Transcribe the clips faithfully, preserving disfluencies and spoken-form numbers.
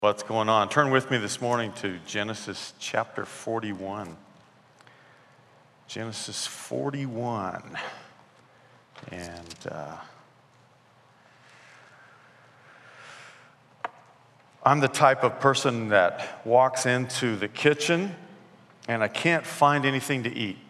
What's going on? Turn with me this morning to Genesis chapter forty-one. Genesis forty-one. And uh, I'm the type of person that walks into the kitchen and I can't find anything to eat.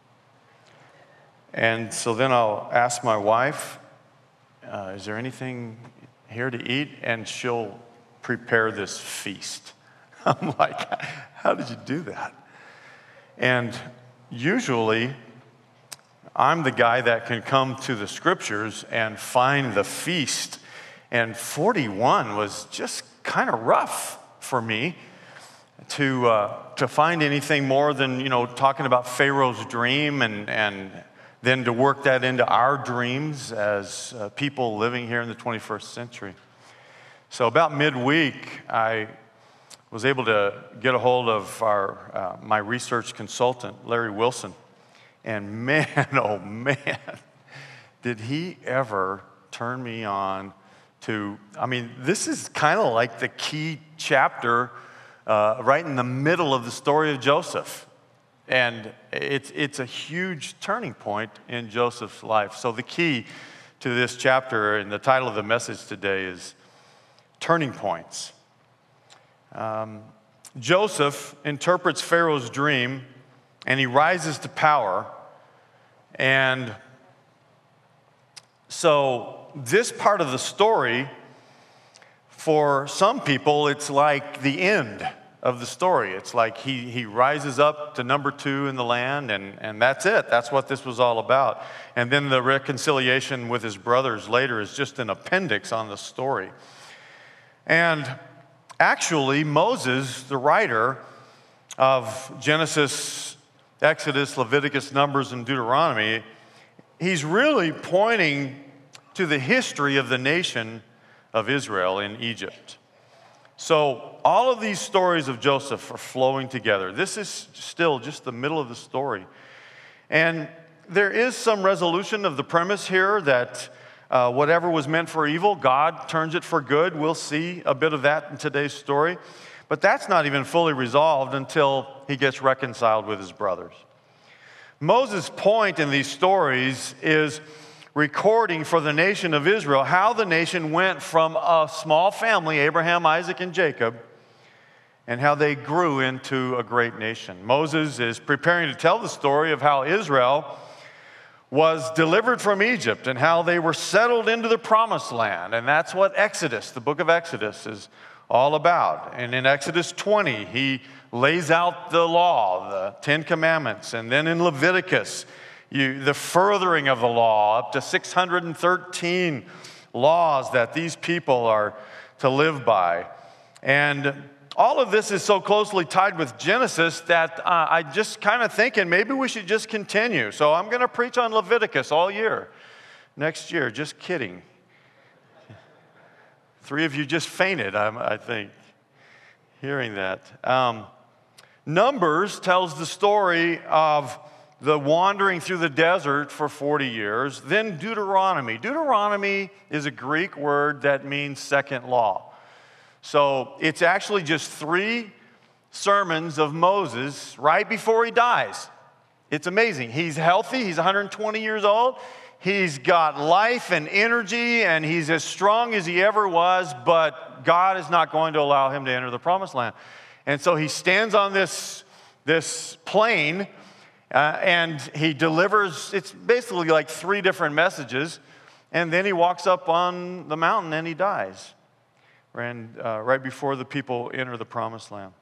And so then I'll ask my wife, uh, is there anything here to eat? And she'll prepare this feast. I'm like, how did you do that? And usually, I'm the guy that can come to the scriptures and find the feast. And forty-one was just kind of rough for me to uh, to find anything more than, you know, talking about Pharaoh's dream and, and then to work that into our dreams as uh, people living here in the twenty-first century. So about midweek, I was able to get a hold of our uh, my research consultant, Larry Wilson. And man, oh man, did he ever turn me on to, I mean, this is kind of like the key chapter uh, right in the middle of the story of Joseph. And it's, it's a huge turning point in Joseph's life. So the key to this chapter and the title of the message today is Turning Points. Um, Joseph interprets Pharaoh's dream and he rises to power. And so this part of the story, for some people, it's like the end of the story. It's like he, he rises up to number two in the land, and, and that's it. That's what this was all about. And then the reconciliation with his brothers later is just an appendix on the story. And actually, Moses, the writer of Genesis, Exodus, Leviticus, Numbers, and Deuteronomy, he's really pointing to the history of the nation of Israel in Egypt. So all of these stories of Joseph are flowing together. This is still just the middle of the story. And there is some resolution of the premise here that uh, whatever was meant for evil, God turns it for good. We'll see a bit of that in today's story. But that's not even fully resolved until he gets reconciled with his brothers. Moses' point in these stories is recording for the nation of Israel how the nation went from a small family, Abraham, Isaac, and Jacob, and how they grew into a great nation. Moses is preparing to tell the story of how Israel was delivered from Egypt and how they were settled into the promised land. And that's what Exodus, the book of Exodus, is all about. And in Exodus twenty, he lays out the law, the Ten Commandments. And then in Leviticus, you, the furthering of the law, up to six hundred thirteen laws that these people are to live by. And all of this is so closely tied with Genesis that uh, I just kind of thinking maybe we should just continue. So I'm going to preach on Leviticus all year. Next year, just kidding. Three of you just fainted, I, I think, hearing that. Um, Numbers tells the story of the wandering through the desert for forty years. Then Deuteronomy. Deuteronomy is a Greek word that means second law. So it's actually just three sermons of Moses right before he dies. It's amazing. He's healthy. He's one hundred twenty years old. He's got life and energy, and he's as strong as he ever was, but God is not going to allow him to enter the promised land. And so he stands on this, this plain, uh, and he delivers, it's basically like three different messages, and then he walks up on the mountain and he dies. And uh, right before the people enter the promised land.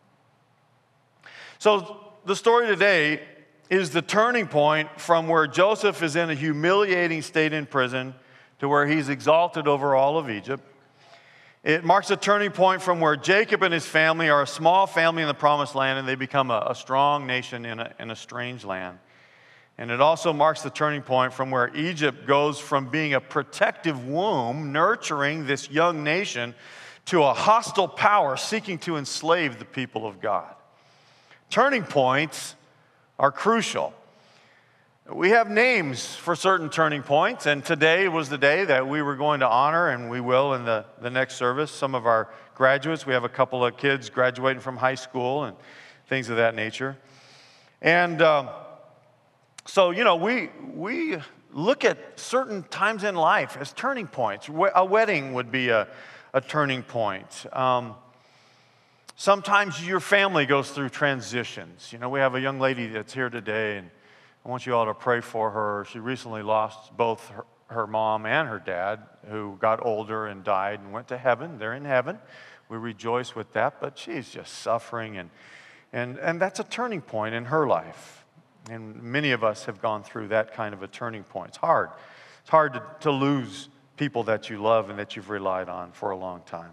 So the story today is the turning point from where Joseph is in a humiliating state in prison to where he's exalted over all of Egypt. It marks a turning point from where Jacob and his family are a small family in the promised land and they become a, a strong nation in a, in a strange land. And it also marks the turning point from where Egypt goes from being a protective womb, nurturing this young nation, to a hostile power seeking to enslave the people of God. Turning points are crucial. We have names for certain turning points, and today was the day that we were going to honor, and we will in the, the next service, some of our graduates. We have a couple of kids graduating from high school and things of that nature. And um, so, you know, we we look at certain times in life as turning points. A wedding would be a, a turning point. Um, sometimes your family goes through transitions. You know, we have a young lady that's here today, and I want you all to pray for her. She recently lost both her, her mom and her dad, who got older and died and went to heaven. They're in heaven. We rejoice with that, but she's just suffering, and and and that's a turning point in her life. And many of us have gone through that kind of a turning point. It's hard. It's hard to, to lose people that you love and that you've relied on for a long time.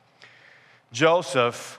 Joseph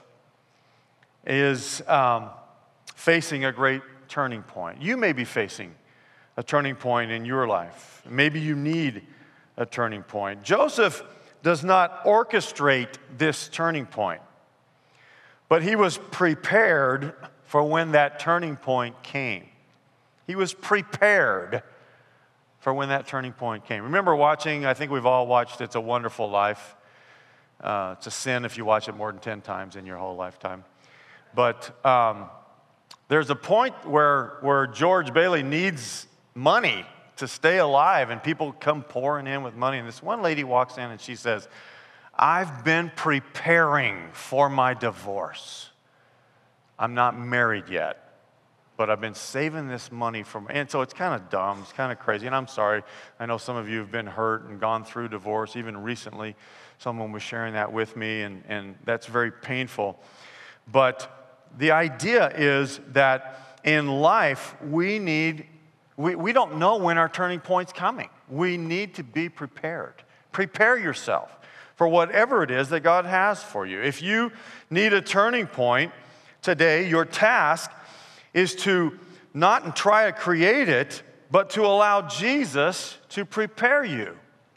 is um, facing a great turning point. You may be facing a turning point in your life. Maybe you need a turning point. Joseph does not orchestrate this turning point, but he was prepared for when that turning point came. He was prepared for when that turning point came. Remember watching, I think we've all watched It's a Wonderful Life. Uh, it's a sin if you watch it more than ten times in your whole lifetime. But um, there's a point where, where George Bailey needs money to stay alive, and people come pouring in with money. And this one lady walks in and she says, "I've been preparing for my divorce. I'm not married yet, but I've been saving this money from," and so it's kind of dumb, it's kind of crazy, and I'm sorry. I know some of you have been hurt and gone through divorce. Even recently, someone was sharing that with me, and, and that's very painful. But the idea is that in life, we need, we, we don't know when our turning point's coming. We need to be prepared. Prepare yourself for whatever it is that God has for you. If you need a turning point today, your task is to not try to create it, but to allow Jesus to prepare you.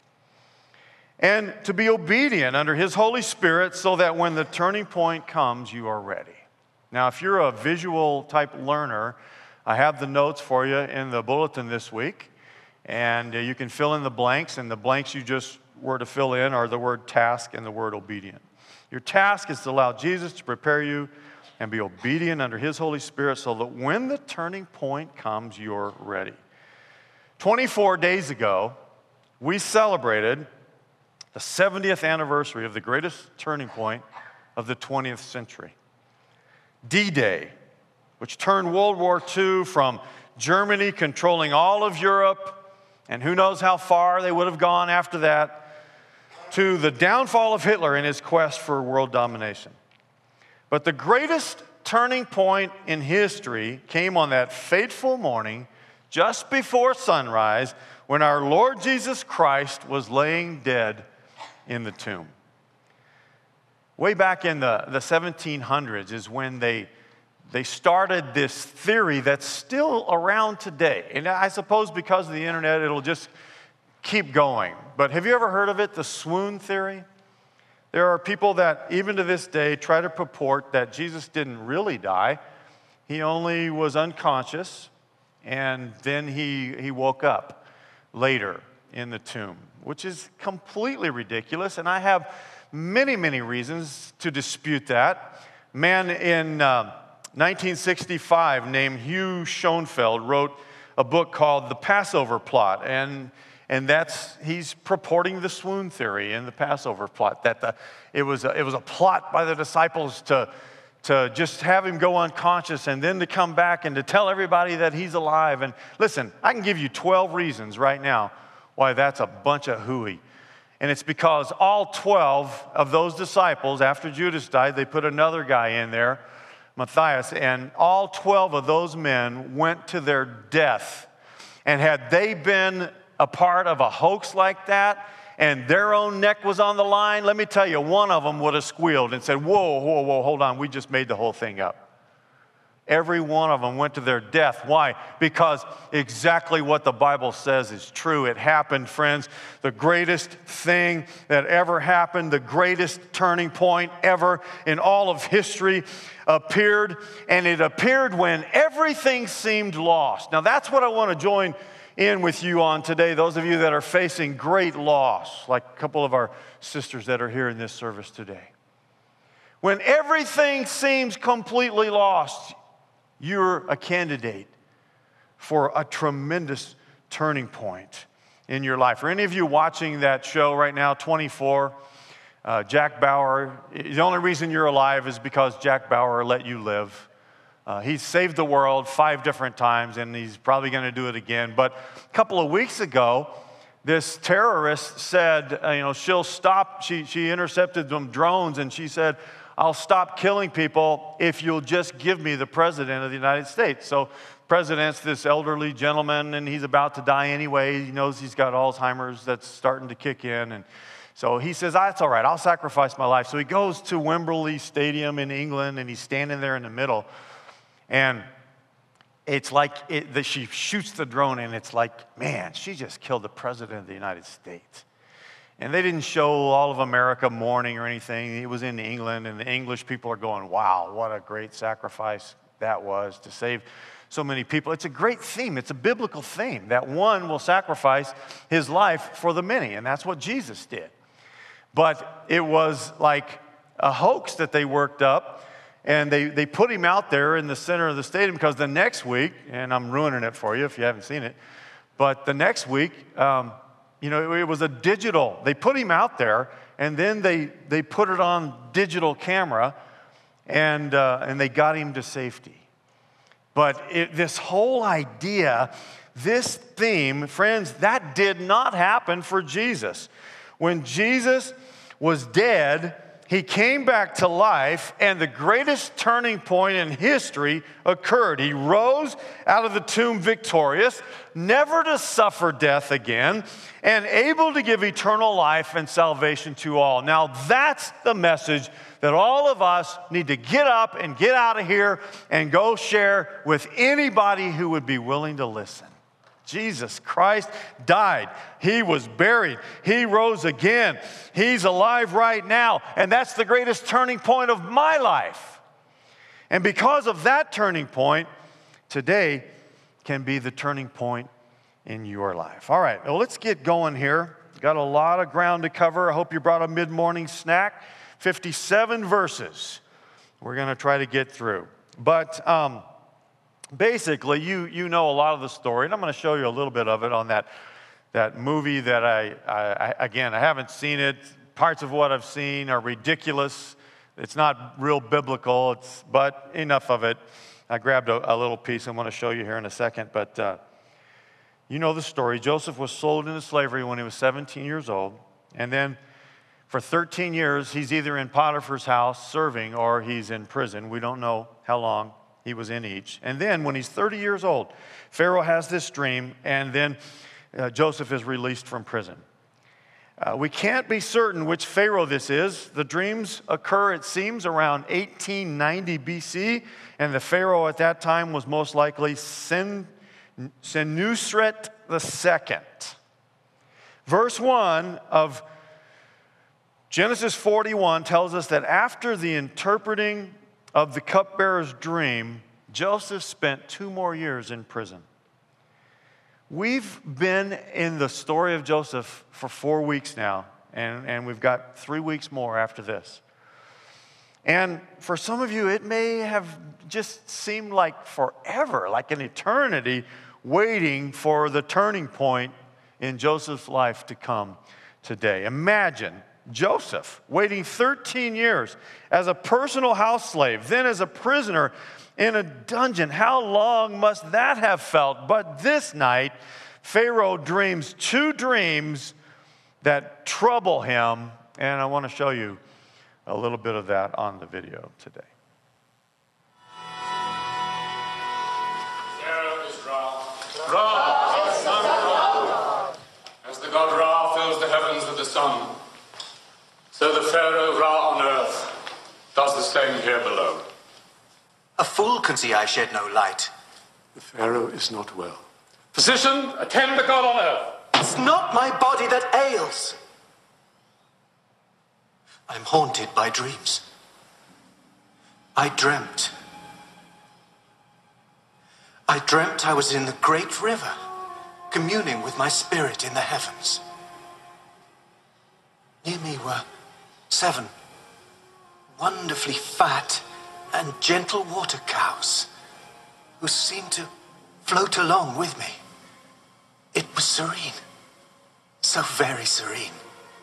And to be obedient under His Holy Spirit so that when the turning point comes, you are ready. Now, if you're a visual type learner, I have the notes for you in the bulletin this week. And you can fill in the blanks, and the blanks you just were to fill in are the word task and the word obedient. Your task is to allow Jesus to prepare you and be obedient under His Holy Spirit so that when the turning point comes, you're ready. twenty-four days ago, we celebrated the seventieth anniversary of the greatest turning point of the twentieth century. D-Day, which turned World War Two from Germany controlling all of Europe, and who knows how far they would have gone after that, to the downfall of Hitler in his quest for world domination. But the greatest turning point in history came on that fateful morning just before sunrise when our Lord Jesus Christ was laying dead in the tomb. Way back in the, the seventeen hundreds is when they, they started this theory that's still around today. And I suppose because of the internet, it'll just keep going. But have you ever heard of it, the swoon theory? There are people that, even to this day, try to purport that Jesus didn't really die. He only was unconscious, and then he, he woke up later in the tomb, which is completely ridiculous, and I have many, many reasons to dispute that. A man in uh, nineteen sixty-five named Hugh Schoenfeld wrote a book called The Passover Plot, and And that's, he's purporting the swoon theory in the Passover plot, that the, it, was a, it was a plot by the disciples to, to just have him go unconscious and then to come back and to tell everybody that he's alive. And listen, I can give you twelve reasons right now why that's a bunch of hooey. And it's because all twelve of those disciples, after Judas died, they put another guy in there, Matthias, and all twelve of those men went to their death. And had they been a part of a hoax like that, and their own neck was on the line, let me tell you, one of them would have squealed and said, whoa, whoa, whoa, hold on, we just made the whole thing up. Every one of them went to their death. Why? Because exactly what the Bible says is true. It happened, friends. The greatest thing that ever happened, the greatest turning point ever in all of history appeared, and it appeared when everything seemed lost. Now, that's what I want to join in with you on today, those of you that are facing great loss, like a couple of our sisters that are here in this service today. When everything seems completely lost, you're a candidate for a tremendous turning point in your life. For any of you watching that show right now, twenty-four, uh, Jack Bauer, the only reason you're alive is because Jack Bauer let you live. Uh, he's saved the world five different times, and he's probably going to do it again. But a couple of weeks ago, this terrorist said, uh, you know, she'll stop. She, she intercepted some drones, and she said, I'll stop killing people if you'll just give me the president of the United States. So president's this elderly gentleman, and he's about to die anyway. He knows he's got Alzheimer's that's starting to kick in. And so he says, ah, it's all right, I'll sacrifice my life. So he goes to Wembley Stadium in England, and he's standing there in the middle. And it's like it, that she shoots the drone, and it's like, man, she just killed the president of the United States. And they didn't show all of America mourning or anything. It was in England, and the English people are going, wow, what a great sacrifice that was to save so many people. It's a great theme. It's a biblical theme that one will sacrifice his life for the many, and that's what Jesus did. But it was like a hoax that they worked up, and they, they put him out there in the center of the stadium because the next week, and I'm ruining it for you if you haven't seen it, but the next week, um, you know, it was a digital. They put him out there, and then they, they put it on digital camera, and, uh, and they got him to safety. But it, this whole idea, this theme, friends, that did not happen for Jesus. When Jesus was dead, he came back to life, and the greatest turning point in history occurred. He rose out of the tomb victorious, never to suffer death again, and able to give eternal life and salvation to all. Now, that's the message that all of us need to get up and get out of here and go share with anybody who would be willing to listen. Jesus Christ died. He was buried. He rose again. He's alive right now. And that's the greatest turning point of my life. And because of that turning point, today can be the turning point in your life. All right, well, let's get going here. Got a lot of ground to cover. I hope you brought a mid-morning snack. fifty-seven verses we're going to try to get through. But um, basically, you you know a lot of the story, and I'm going to show you a little bit of it on that, that movie that I, I, I, again, I haven't seen it. Parts of what I've seen are ridiculous. It's not real biblical, it's, but enough of it. I grabbed a, a little piece I want to show you here in a second, but uh, you know the story. Joseph was sold into slavery when he was seventeen years old, and then for thirteen years, he's either in Potiphar's house serving or he's in prison. We don't know how long he was in each. And then when he's thirty years old, Pharaoh has this dream, and then uh, Joseph is released from prison. Uh, we can't be certain which Pharaoh this is. The dreams occur, it seems, around eighteen ninety B C, and the Pharaoh at that time was most likely Sen, Senusret the Second. Verse one of Genesis forty-one tells us that after the interpreting of the cupbearer's dream, Joseph spent two more years in prison. We've been in the story of Joseph for four weeks now, and, and we've got three weeks more after this. And for some of you, it may have just seemed like forever, like an eternity, waiting for the turning point in Joseph's life to come today. Imagine Joseph waiting thirteen years as a personal house slave, then as a prisoner in a dungeon. How long must that have felt? But this night, Pharaoh dreams two dreams that trouble him, and I want to show you a little bit of that on the video today. Pharaoh is Ra. Ra, son Ra. As the god Ra fills the heavens with the sun, so the Pharaoh Ra on earth does the same here below. A fool can see I shed no light. The Pharaoh is not well. Physician, attend the god on earth. It's not my body that ails. I'm haunted by dreams. I dreamt. I dreamt I was in the great river, communing with my spirit in the heavens. Near me were seven wonderfully fat and gentle water cows who seemed to float along with me. It was serene, so very serene.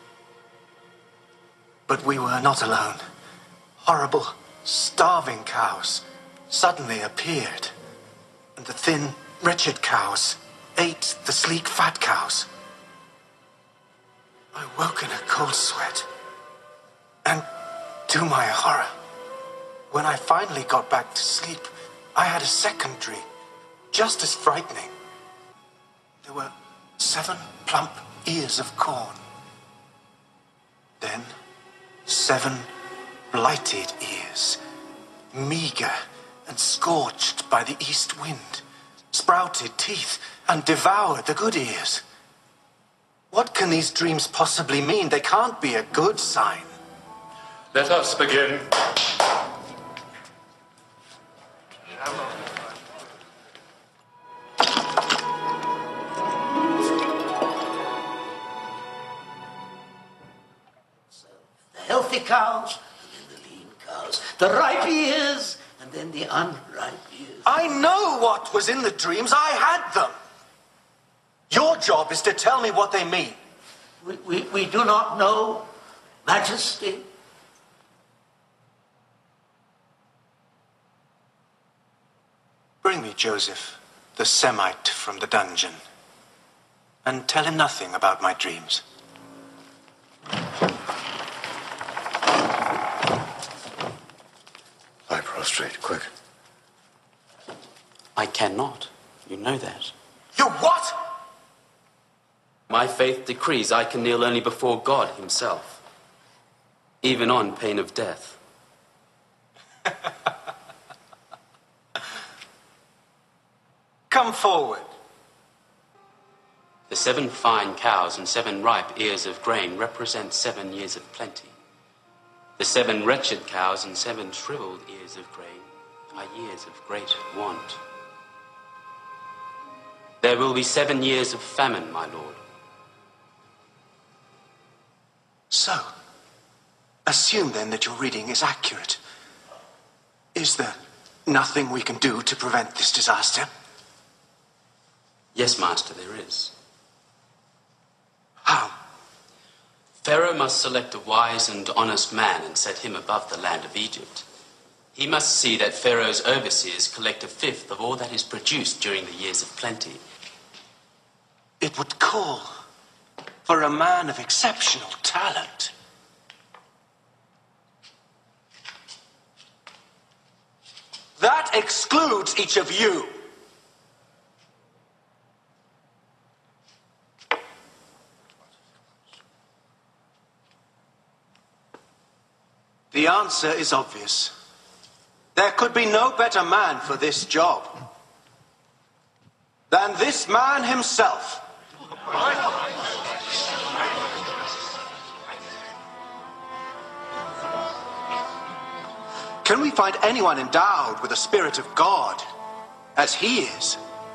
But we were not alone. Horrible, starving cows suddenly appeared, and the thin, wretched cows ate the sleek, fat cows. I woke in a cold sweat, and to my horror, when I finally got back to sleep, I had a second dream, just as frightening. There were seven plump ears of corn. Then, seven blighted ears, meager and scorched by the east wind, sprouted teeth and devoured the good ears. What can these dreams possibly mean? They can't be a good sign. Let us begin. Healthy cows, and then the lean cows, the ripe ears, and then the unripe ears. I know what was in the dreams. I had them. Your job is to tell me what they mean. We, we, we do not know, Majesty. Bring me Joseph, the Semite from the dungeon, and tell him nothing about my dreams. Lie prostrate, quick. I cannot. You know that. You what? My faith decrees I can kneel only before God himself, even on pain of death. Come forward. The seven fine cows and seven ripe ears of grain represent seven years of plenty. The seven wretched cows and seven shriveled ears of grain are years of great want. There will be seven years of famine, my lord. So, assume then that your reading is accurate. Is there nothing we can do to prevent this disaster? Yes, master, there is. How? Pharaoh must select a wise and honest man and set him above the land of Egypt. He must see that Pharaoh's overseers collect a fifth of all that is produced during the years of plenty. It would call for a man of exceptional talent. That excludes each of you. The answer is obvious. There could be no better man for this job than this man himself. Can we find anyone endowed with the Spirit of God as he is?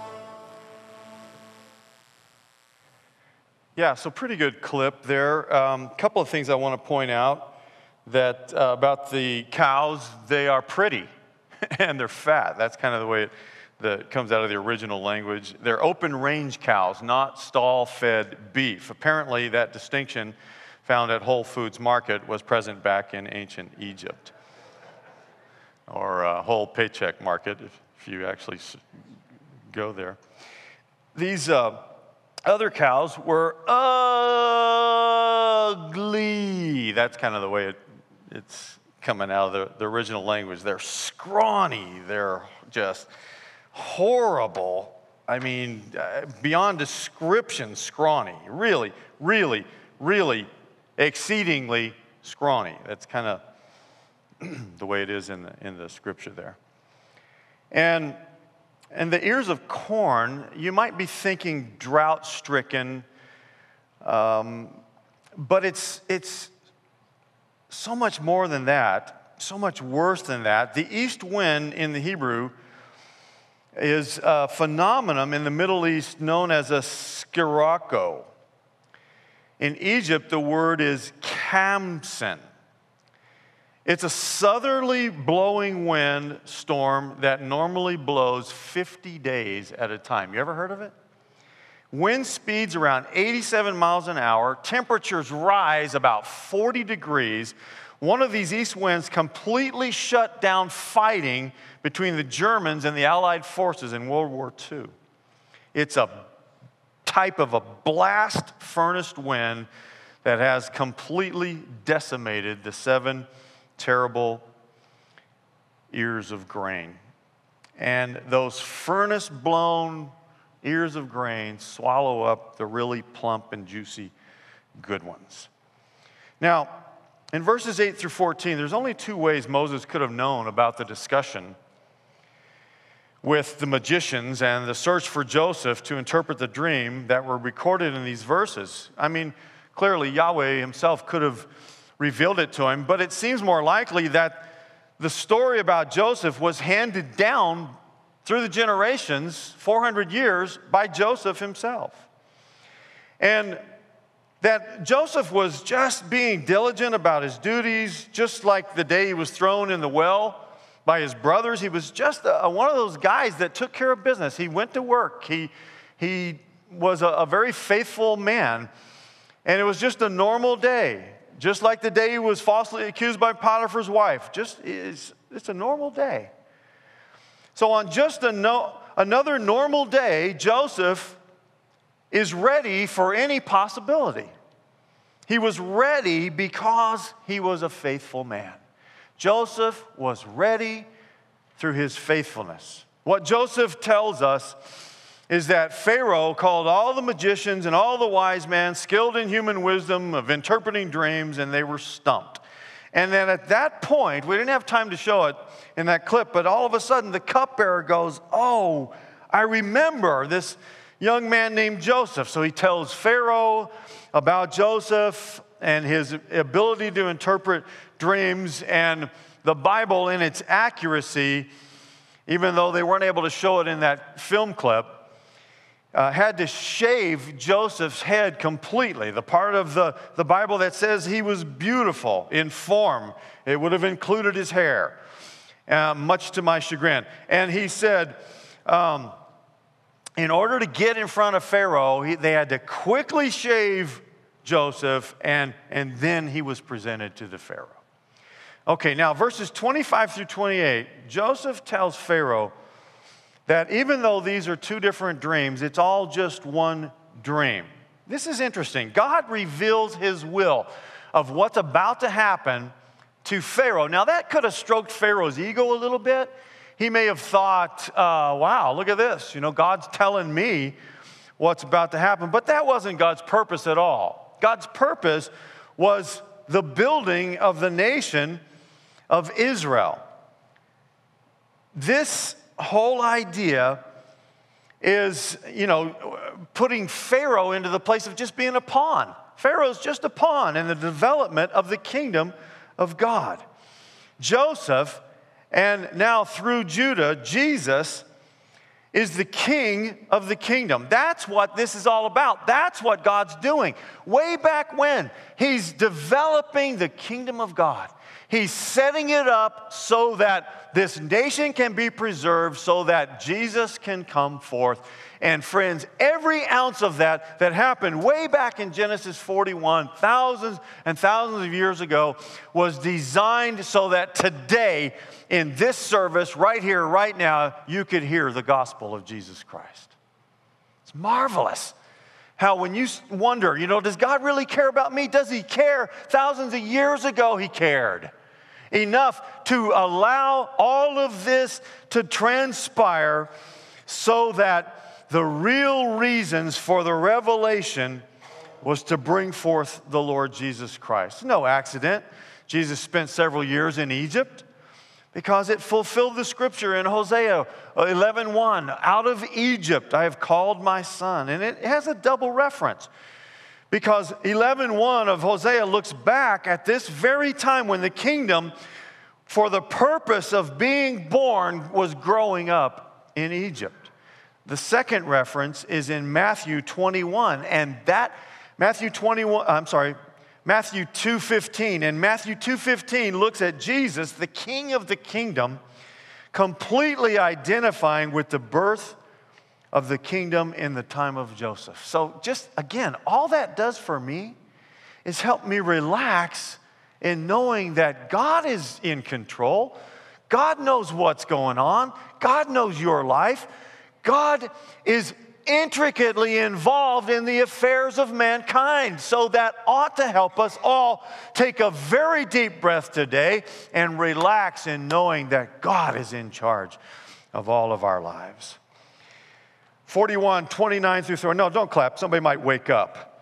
Yeah, so pretty good clip there. A um, couple of things I want to point out that uh, about the cows, they are pretty and they're fat. That's kind of the way it that comes out of the original language. They're open range cows, not stall fed beef. Apparently that distinction found at Whole Foods Market was present back in ancient Egypt, or uh, Whole Paycheck Market if, if you actually go there. These uh, other cows were ugly. That's kind of the way it, it's coming out of the, the original language. They're scrawny. They're just horrible. I mean, uh, beyond description, scrawny. Really, really, really exceedingly scrawny. That's kind of the way it is in the, in the scripture there. And, and the ears of corn, you might be thinking drought-stricken, um, but it's, it's so much more than that, so much worse than that. The east wind in the Hebrew is a phenomenon in the Middle East known as a skirako. In Egypt, the word is kamsen. It's a southerly blowing wind storm that normally blows fifty days at a time. You ever heard of it? Wind speeds around eighty-seven miles an hour. Temperatures rise about forty degrees. One of these east winds completely shut down fighting between the Germans and the Allied forces in World War Two. It's a type of a blast furnace wind that has completely decimated the seven terrible ears of grain. And those furnace-blown ears of grain swallow up the really plump and juicy good ones. Now, in verses eight through fourteen, there's only two ways Moses could have known about the discussion with the magicians and the search for Joseph to interpret the dream that were recorded in these verses. I mean, clearly Yahweh himself could have revealed it to him, but it seems more likely that the story about Joseph was handed down through the generations, four hundred years, by Joseph himself. And that Joseph was just being diligent about his duties, just like the day he was thrown in the well by his brothers. He was just a, one of those guys that took care of business. He went to work. He, he was a, a very faithful man. And it was just a normal day, just like the day he was falsely accused by Potiphar's wife. Just it's, it's a normal day. So on just a no, another normal day, Joseph is ready for any possibility. He was ready because he was a faithful man. Joseph was ready through his faithfulness. What Joseph tells us is that Pharaoh called all the magicians and all the wise men skilled in human wisdom of interpreting dreams, and they were stumped. And then at that point, we didn't have time to show it in that clip, but all of a sudden the cupbearer goes, "Oh, I remember this young man named Joseph." So he tells Pharaoh about Joseph and his ability to interpret dreams, and the Bible in its accuracy, even though they weren't able to show it in that film clip, uh, had to shave Joseph's head completely. The part of the, the Bible that says he was beautiful in form, it would have included his hair, uh, much to my chagrin. And he said, um, in order to get in front of Pharaoh, he, they had to quickly shave Joseph, and, and then he was presented to the Pharaoh. Okay, now verses twenty-five through twenty-eight, Joseph tells Pharaoh that even though these are two different dreams, it's all just one dream. This is interesting. God reveals his will of what's about to happen to Pharaoh. Now that could have stroked Pharaoh's ego a little bit. He may have thought, uh, wow, look at this. You know, God's telling me what's about to happen. But that wasn't God's purpose at all. God's purpose was the building of the nation of Israel. This whole idea is, you know, putting Pharaoh into the place of just being a pawn. Pharaoh's just a pawn in the development of the kingdom of God. Joseph, and now through Judah, Jesus is the king of the kingdom. That's what this is all about. That's what God's doing. Way back when, he's developing the kingdom of God. He's setting it up so that this nation can be preserved, so that Jesus can come forth. And friends, every ounce of that that happened way back in Genesis forty-one, thousands and thousands of years ago, was designed so that today, in this service, right here, right now, you could hear the gospel of Jesus Christ. It's marvelous how when you wonder, you know, does God really care about me? Does he care? Thousands of years ago, he cared enough to allow all of this to transpire so that the real reasons for the revelation was to bring forth the Lord Jesus Christ. No accident. Jesus spent several years in Egypt because it fulfilled the scripture in Hosea eleven one. Out of Egypt I have called my son. And it has a double reference, because eleven one of Hosea looks back at this very time when the kingdom, for the purpose of being born, was growing up in Egypt. The second reference is in Matthew twenty-one, and that Matthew twenty-one, I'm sorry, Matthew two fifteen. And Matthew two fifteen looks at Jesus, the King of the kingdom, completely identifying with the birth of the kingdom in the time of Joseph. So just, again, all that does for me is help me relax in knowing that God is in control. God knows what's going on. God knows your life. God is intricately involved in the affairs of mankind. So that ought to help us all take a very deep breath today and relax in knowing that God is in charge of all of our lives. forty-one, twenty-nine through thirty. No, don't clap. Somebody might wake up.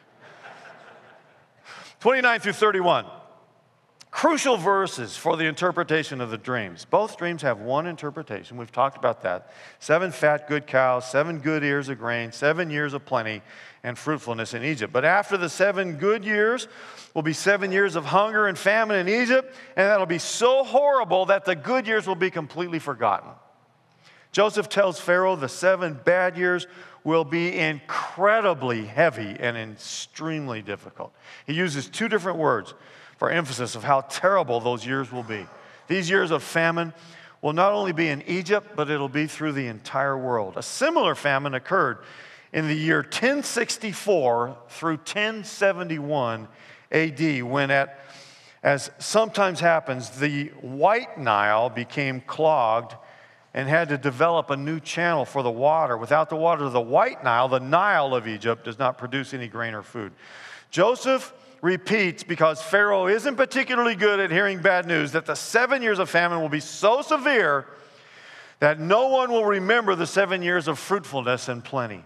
twenty-nine through thirty-one. Crucial verses for the interpretation of the dreams. Both dreams have one interpretation. We've talked about that. Seven fat, good cows, seven good ears of grain, seven years of plenty and fruitfulness in Egypt. But after the seven good years will be seven years of hunger and famine in Egypt, and that'll be so horrible that the good years will be completely forgotten. Joseph tells Pharaoh the seven bad years will be incredibly heavy and extremely difficult. He uses two different words for emphasis of how terrible those years will be. These years of famine will not only be in Egypt, but it'll be through the entire world. A similar famine occurred in the year ten sixty-four through ten seventy-one A D, when, at, as sometimes happens, the White Nile became clogged and had to develop a new channel for the water. Without the water of the White Nile, the Nile of Egypt does not produce any grain or food. Joseph repeats, because Pharaoh isn't particularly good at hearing bad news, that the seven years of famine will be so severe that no one will remember the seven years of fruitfulness and plenty.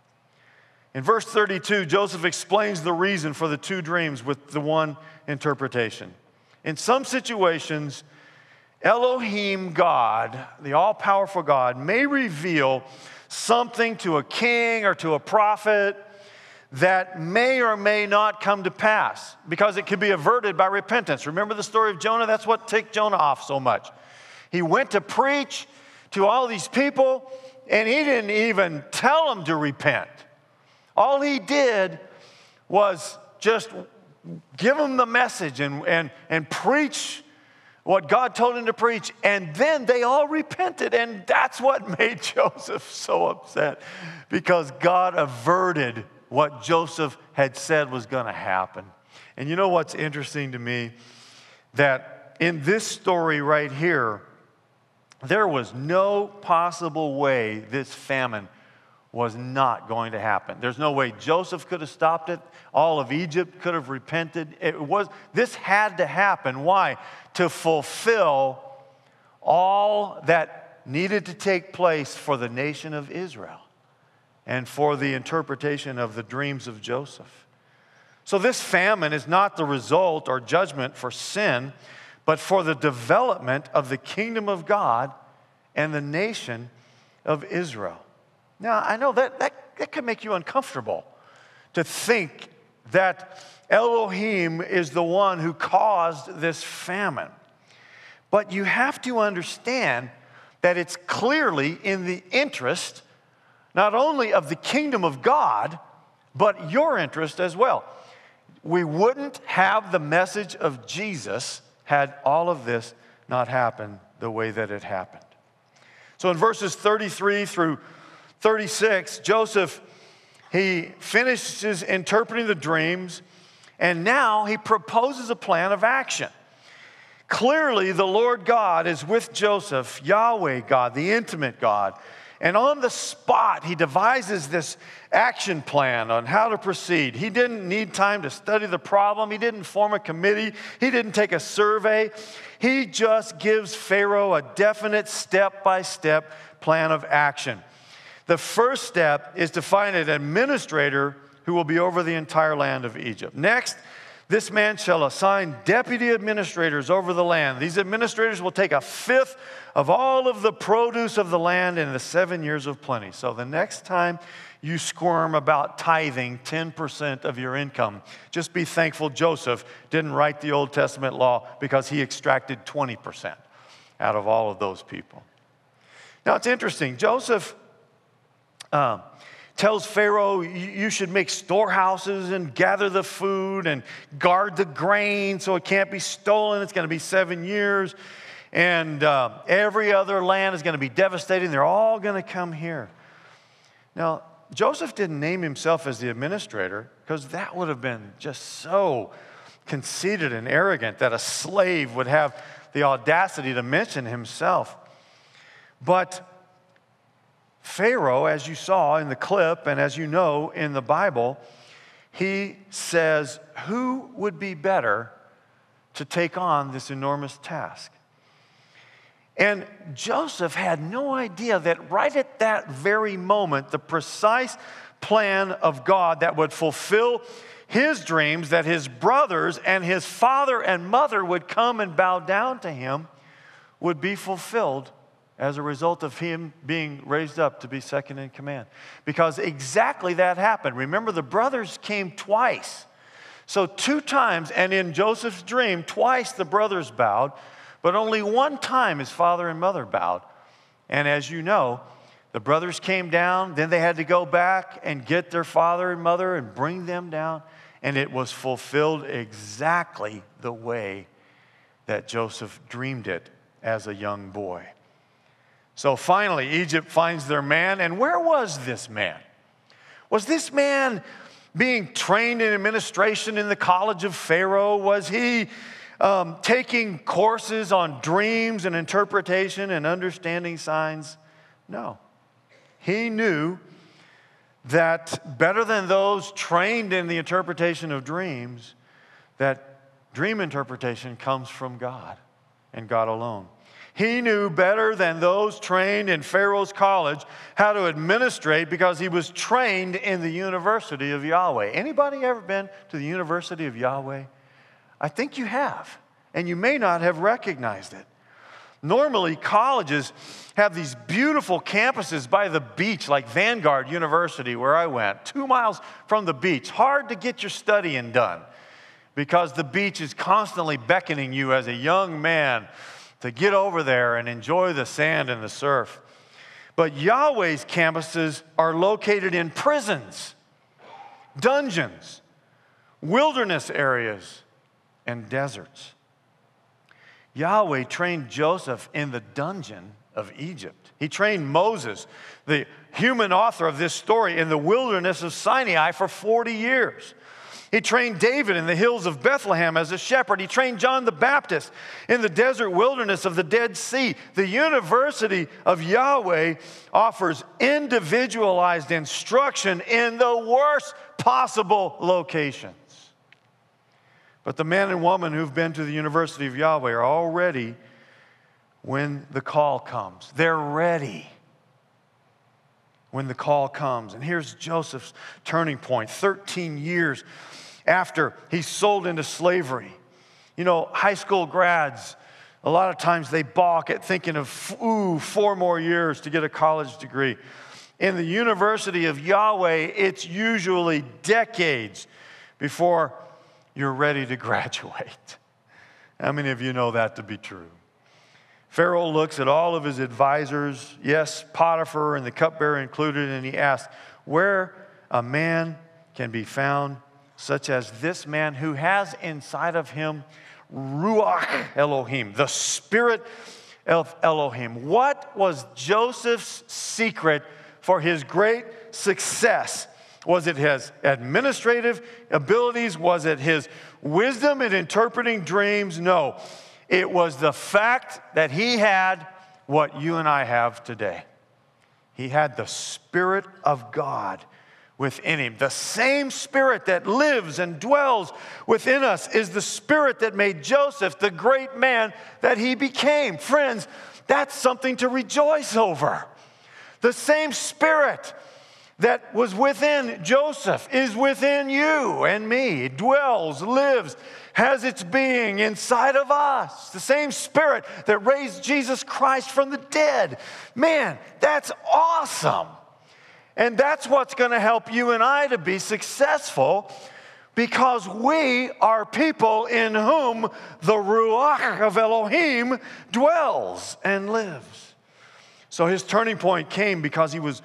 In verse thirty-two, Joseph explains the reason for the two dreams with the one interpretation. In some situations, Elohim God, the all-powerful God, may reveal something to a king or to a prophet that may or may not come to pass because it could be averted by repentance. Remember the story of Jonah? That's what ticked Jonah off so much. He went to preach to all these people, and he didn't even tell them to repent. All he did was just give them the message and, and, and preach what God told him to preach, and then they all repented, and that's what made Joseph so upset, because God averted what Joseph had said was going to happen. And you know what's interesting to me? That in this story right here, there was no possible way this famine was not going to happen. There's no way Joseph could have stopped it. All of Egypt could have repented. It was, this had to happen. Why? To fulfill all that needed to take place for the nation of Israel and for the interpretation of the dreams of Joseph. So this famine is not the result or judgment for sin, but for the development of the kingdom of God and the nation of Israel. Now, I know that, that, that can make you uncomfortable to think that Elohim is the one who caused this famine. But you have to understand that it's clearly in the interest not only of the kingdom of God, but your interest as well. We wouldn't have the message of Jesus had all of this not happened the way that it happened. So in verses thirty-three through thirty-six, Joseph, he finishes interpreting the dreams, and now he proposes a plan of action. Clearly, the Lord God is with Joseph, Yahweh God, the intimate God. And on the spot, he devises this action plan on how to proceed. He didn't need time to study the problem. He didn't form a committee. He didn't take a survey. He just gives Pharaoh a definite step-by-step plan of action. The first step is to find an administrator who will be over the entire land of Egypt. Next, this man shall assign deputy administrators over the land. These administrators will take a fifth of all of the produce of the land in the seven years of plenty. So the next time you squirm about tithing ten percent of your income, just be thankful Joseph didn't write the Old Testament law, because he extracted twenty percent out of all of those people. Now it's interesting. Joseph uh, tells Pharaoh, you should make storehouses and gather the food and guard the grain so it can't be stolen. It's going to be seven years. And uh, every other land is going to be devastated. They're all going to come here. Now, Joseph didn't name himself as the administrator because that would have been just so conceited and arrogant that a slave would have the audacity to mention himself. But Pharaoh, as you saw in the clip and as you know in the Bible, he says, who would be better to take on this enormous task? And Joseph had no idea that right at that very moment, the precise plan of God that would fulfill his dreams, that his brothers and his father and mother would come and bow down to him, would be fulfilled as a result of him being raised up to be second in command. Because exactly that happened. Remember, the brothers came twice. So two times, and in Joseph's dream, twice the brothers bowed, but only one time his father and mother bowed. And as you know, the brothers came down, then they had to go back and get their father and mother and bring them down. And it was fulfilled exactly the way that Joseph dreamed it as a young boy. So finally, Egypt finds their man. And where was this man? Was this man being trained in administration in the college of Pharaoh? Was he um, taking courses on dreams and interpretation and understanding signs? No. He knew that better than those trained in the interpretation of dreams, that dream interpretation comes from God and God alone. He knew better than those trained in Pharaoh's college how to administrate because he was trained in the University of Yahweh. Anybody ever been to the University of Yahweh? I think you have, and you may not have recognized it. Normally, colleges have these beautiful campuses by the beach, like Vanguard University, where I went, two miles from the beach. Hard to get your studying done because the beach is constantly beckoning you as a young man to get over there and enjoy the sand and the surf. But Yahweh's campuses are located in prisons, dungeons, wilderness areas, and deserts. Yahweh trained Joseph in the dungeon of Egypt. He trained Moses, the human author of this story, in the wilderness of Sinai for forty years. He trained David in the hills of Bethlehem as a shepherd. He trained John the Baptist in the desert wilderness of the Dead Sea. The University of Yahweh offers individualized instruction in the worst possible locations. But the man and woman who've been to the University of Yahweh are all ready when the call comes. They're ready when the call comes. And here's Joseph's turning point, thirteen years after he's sold into slavery. You know, high school grads, a lot of times they balk at thinking of, ooh, four more years to get a college degree. In the University of Yahweh, it's usually decades before you're ready to graduate. How many of you know that to be true? Pharaoh looks at all of his advisors, yes, Potiphar and the cupbearer included, and he asks, where a man can be found such as this man who has inside of him Ruach Elohim, the spirit of Elohim. What was Joseph's secret for his great success? Was it his administrative abilities? Was it his wisdom in interpreting dreams? No. It was the fact that he had what you and I have today. He had the Spirit of God within him. The same Spirit that lives and dwells within us is the Spirit that made Joseph the great man that he became. Friends, that's something to rejoice over. The same Spirit that was within Joseph is within you and me. It dwells, lives, has its being inside of us. The same Spirit that raised Jesus Christ from the dead. Man, that's awesome. And that's what's going to help you and I to be successful, because we are people in whom the Ruach of Elohim dwells and lives. So his turning point came because he was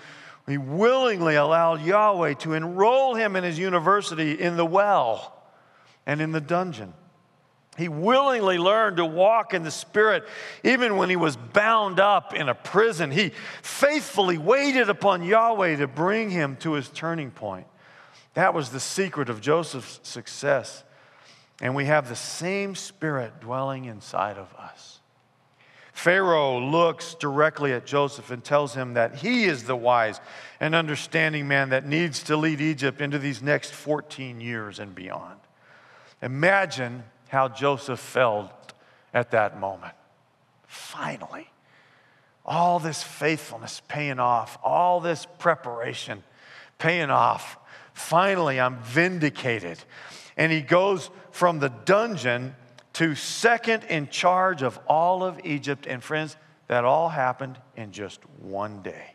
He willingly allowed Yahweh to enroll him in his university in the well and in the dungeon. He willingly learned to walk in the Spirit even when he was bound up in a prison. He faithfully waited upon Yahweh to bring him to his turning point. That was the secret of Joseph's success. And we have the same Spirit dwelling inside of us. Pharaoh looks directly at Joseph and tells him that he is the wise and understanding man that needs to lead Egypt into these next fourteen years and beyond. Imagine how Joseph felt at that moment. Finally, all this faithfulness paying off, all this preparation paying off. Finally, I'm vindicated. And he goes from the dungeon to second in charge of all of Egypt. And friends, that all happened in just one day.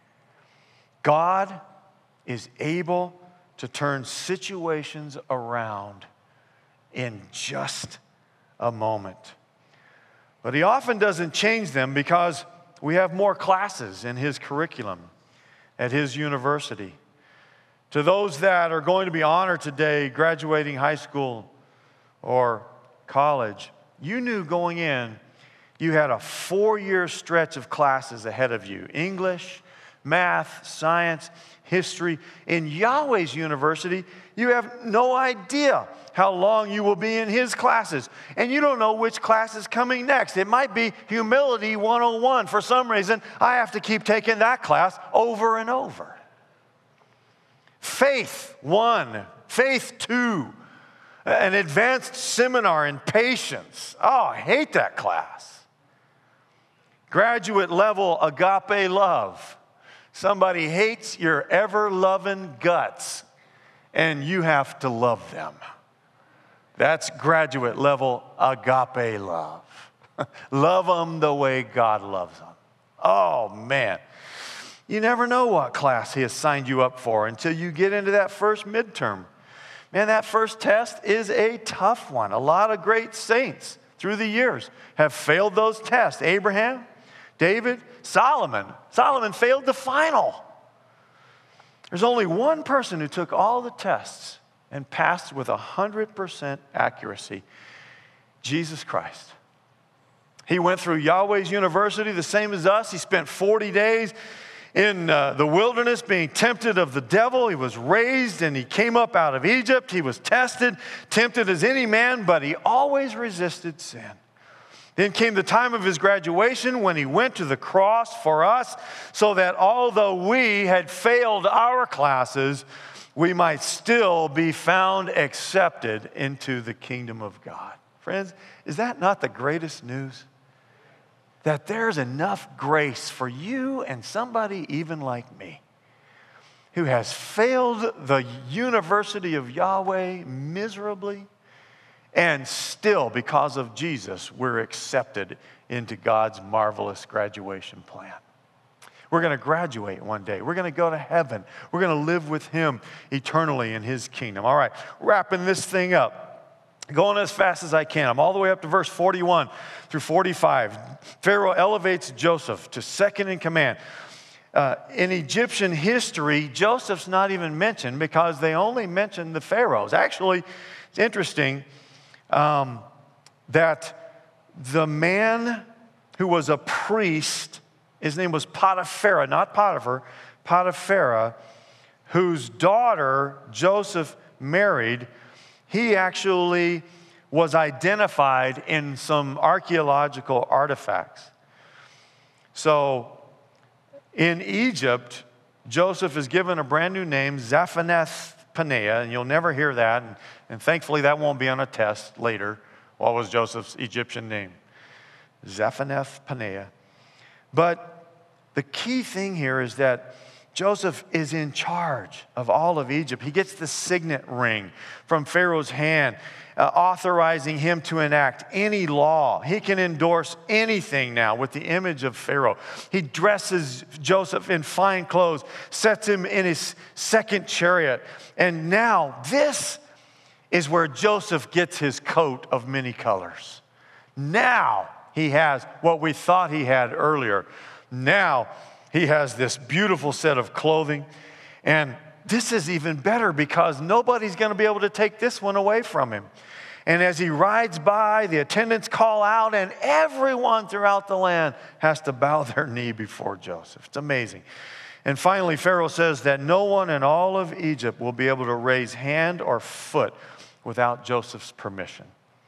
God is able to turn situations around in just a moment. But he often doesn't change them because we have more classes in his curriculum at his university. To those that are going to be honored today, graduating high school or college, you knew going in you had a four-year stretch of classes ahead of you. English, math, science, history. In Yahweh's university, you have no idea how long you will be in his classes. And you don't know which class is coming next. It might be Humility one oh one. For some reason, I have to keep taking that class over and over. Faith one, Faith two, an advanced seminar in patience. Oh, I hate that class. Graduate level agape love. Somebody hates your ever-loving guts, and you have to love them. That's graduate level agape love. Love them the way God loves them. Oh, man. You never know what class he has signed you up for until you get into that first midterm. Man, that first test is a tough one. A lot of great saints through the years have failed those tests. Abraham, David, Solomon. Solomon failed the final. There's only one person who took all the tests and passed with one hundred percent accuracy. Jesus Christ. He went through Yahweh's university, the same as us. He spent forty days in uh, the wilderness being tempted of the devil. He was raised and he came up out of Egypt. He was tested, tempted as any man, but he always resisted sin. Then came the time of his graduation when he went to the cross for us so that although we had failed our classes, we might still be found accepted into the kingdom of God. Friends, is that not the greatest news? That there's enough grace for you and somebody even like me who has failed the university of Yahweh miserably, and still, because of Jesus, we're accepted into God's marvelous graduation plan. We're going to graduate one day. We're going to go to heaven. We're going to live with him eternally in his kingdom. All right, wrapping this thing up. Going as fast as I can. I'm all the way up to verse forty-one through forty-five. Pharaoh elevates Joseph to second in command. Uh, in Egyptian history, Joseph's not even mentioned because they only mention the pharaohs. Actually, it's interesting um, that the man who was a priest, his name was Potiphar, not Potiphar, Potiphar, whose daughter Joseph married, he actually was identified in some archaeological artifacts. So in Egypt, Joseph is given a brand new name, Zaphenath-Paneah, and you'll never hear that, and, and thankfully that won't be on a test later. What was Joseph's Egyptian name? Zaphenath-Paneah. But the key thing here is that Joseph is in charge of all of Egypt. He gets the signet ring from Pharaoh's hand, uh, authorizing him to enact any law. He can endorse anything now with the image of Pharaoh. He dresses Joseph in fine clothes, sets him in his second chariot. And now this is where Joseph gets his coat of many colors. Now he has what we thought he had earlier. Now He has this beautiful set of clothing. And this is even better because nobody's going to be able to take this one away from him. And as he rides by, the attendants call out, and everyone throughout the land has to bow their knee before Joseph. It's amazing. And finally, Pharaoh says that no one in all of Egypt will be able to raise hand or foot without Joseph's permission.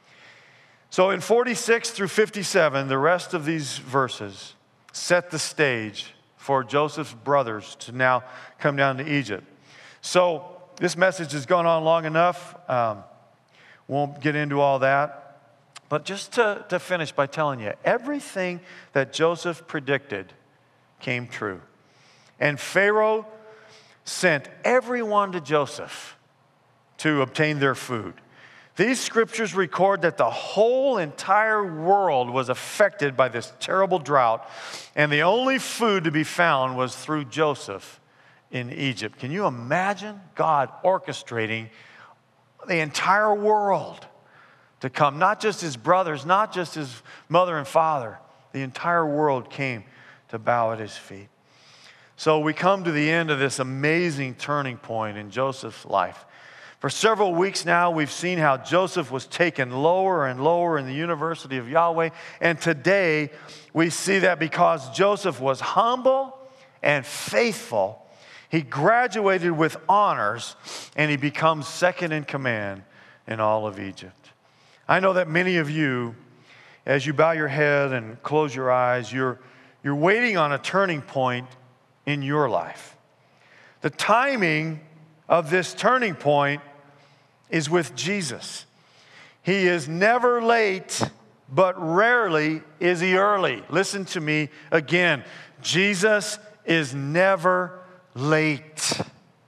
So in forty-six through fifty-seven, the rest of these verses set the stage for Joseph's brothers to now come down to Egypt. So this message has gone on long enough. Um, won't get into all that. But just to, to finish by telling you, everything that Joseph predicted came true. And Pharaoh sent everyone to Joseph to obtain their food. These scriptures record that the whole entire world was affected by this terrible drought, and the only food to be found was through Joseph in Egypt. Can you imagine God orchestrating the entire world to come? Not just his brothers, not just his mother and father. The entire world came to bow at his feet. So we come to the end of this amazing turning point in Joseph's life. For several weeks now, we've seen how Joseph was taken lower and lower in the university of Yahweh. And today, we see that because Joseph was humble and faithful, he graduated with honors, and he becomes second in command in all of Egypt. I know that many of you, as you bow your head and close your eyes, you're, you're waiting on a turning point in your life. The timing of this turning point is with Jesus. He is never late, but rarely is he early. Listen to me again. Jesus is never late,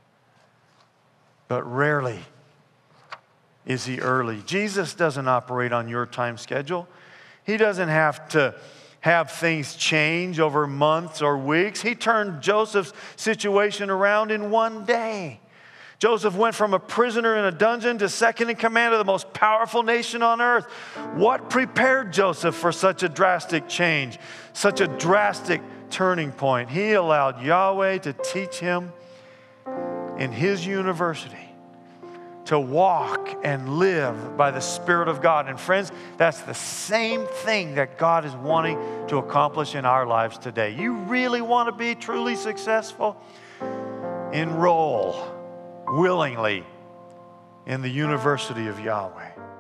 but rarely is he early. Jesus doesn't operate on your time schedule. He doesn't have to have things change over months or weeks. He turned Joseph's situation around in one day. Joseph went from a prisoner in a dungeon to second in command of the most powerful nation on earth. What prepared Joseph for such a drastic change, such a drastic turning point? He allowed Yahweh to teach him in his university to walk and live by the Spirit of God. And friends, that's the same thing that God is wanting to accomplish in our lives today. You really want to be truly successful? Enroll willingly in the university of Yahweh.